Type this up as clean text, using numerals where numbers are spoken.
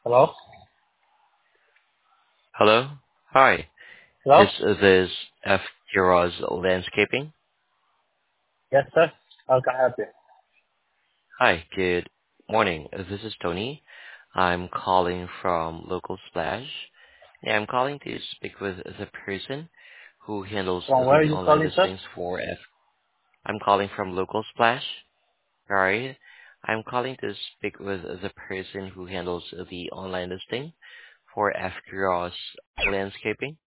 Hello? Hello. Hi. Hello? Is this F. Quiroz Landscaping? Yes, sir. How can I help you? Hi, good morning. This is Tony. I'm calling from Local Splash. Yeah, I'm calling to speak with the person who handles From where are the you online calling, sir? listings for F. I'm calling from Local Splash. Right. I'm calling to speak with the person who handles the online listing for F. Quiroz Landscaping.